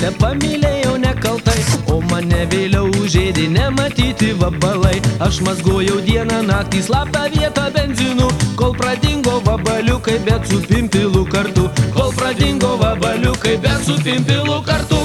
mergužėlę pamylėjau nekaltai, o mane vėliau užėdė nematyti vabalai. Aš mazgojau dieną naktį slaptą vietą benzinu, kol pradingo vabaliukai, bet su pimpilu kartu. Kol pradingo vabaliukai, bet su pimpilu kartu.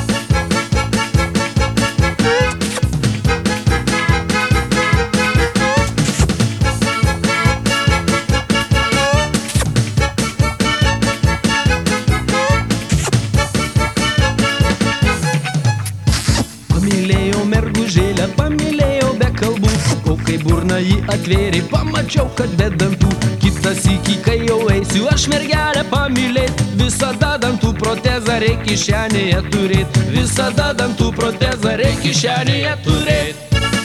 Pamylėjau mergužėlę, pamylėjau be kalbų, o kai burna jį atvėrė, pamačiau, kad be dantų. Kitas iki, kai jau eisiu aš mergelę pamylėt, visada dantų protezą reik kišenėje turėt. Visada dantų protezą reik kišenėje turėt.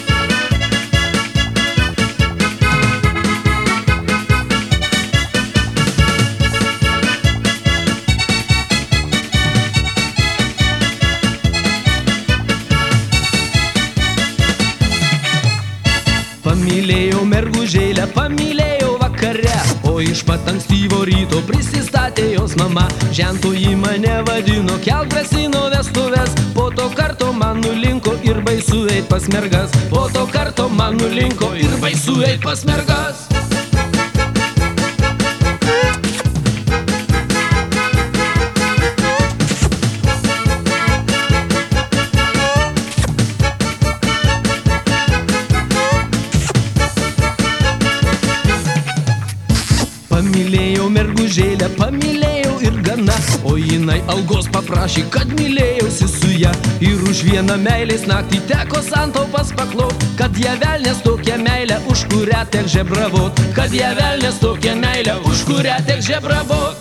Pamylėjau mergužėlę, pamylėjau vakare, o iš pat ankstyvo ryto prisistatė jos mama. Žentoji mane vadino, kelk grasino vestuves, po to karto man nulinko ir baisu eit pas mergas. Po to karto man nulinko ir baisu eit pas mergas. Pamylėjau mergužėlę, pamylėjau ir gana, o jinai algos paprašė, kad mylėjausi su ją. Ir už vieną meilės naktį teko santaupas paklaut, kad ją velnės tokią meilę, už kurią tek žebravot. Kad ją velnės tokią meilę, už kurią tek žebravot.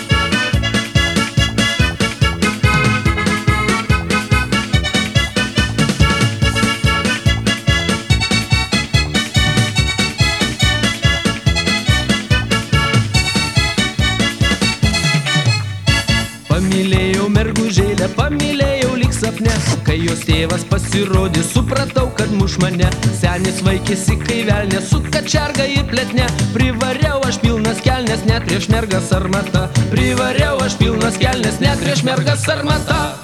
Pamylėjau mergužėlę, pamylėjau lyg sapne, kai jos tėvas pasirodė, supratau, kad muš mane. Senis vaikėsi, kai velnė su kačerga į pletnę, privariau aš pilnas kelnes net prieš mergas sarmatą. Privariau aš pilnas kelnes net prieš mergas sarmatą.